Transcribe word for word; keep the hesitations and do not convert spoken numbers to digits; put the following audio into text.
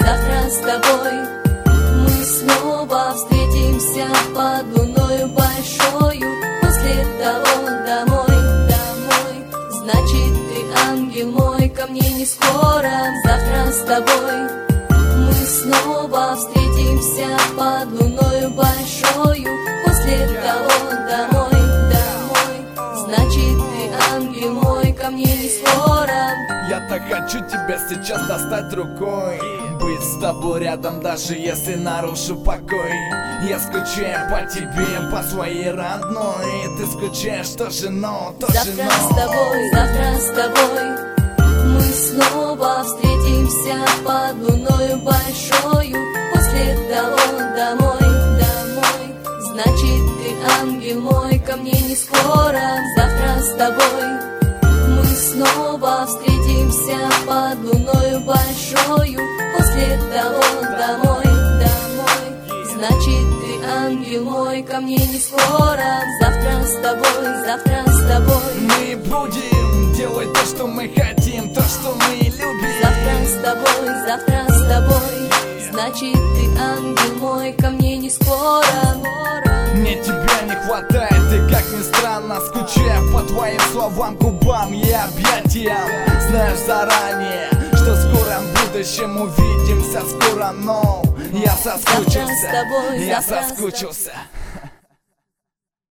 завтра с тобой мы снова встретимся под луною большою. После того домой, домой. Значит, ты ангел мой, ко мне не скоро. Завтра с тобой мы снова встретимся под луною большою. После того домой, домой. Значит, ты ангел мой, ко мне не скоро. Я так хочу тебя сейчас достать рукой, быть с тобой рядом, даже если нарушу покой. Я скучаю по тебе, по своей родной. Ты скучаешь тоже, но тоже, завтра но. с тобой, завтра с тобой мы снова встретимся под луною большою. После того домой, домой. Значит, ты ангел мой, ко мне не скоро. Завтра с тобой мы снова встретимся под луною большою. После того домой, домой. Значит, ты ангел мой, ко мне не скоро. Завтра с тобой, завтра с тобой мы будем делать то, что мы хотим, то, что мы любим. Завтра с тобой, завтра с тобой. Значит, ты ангел мой, ко мне не скоро. Мне тебя не хватает, и как ни странно, скучаю по твоим словам, губам и объятиям. Знаешь заранее, что в скором будущем увидимся скоро, но я соскучился, тобой, я завтра с соскучился.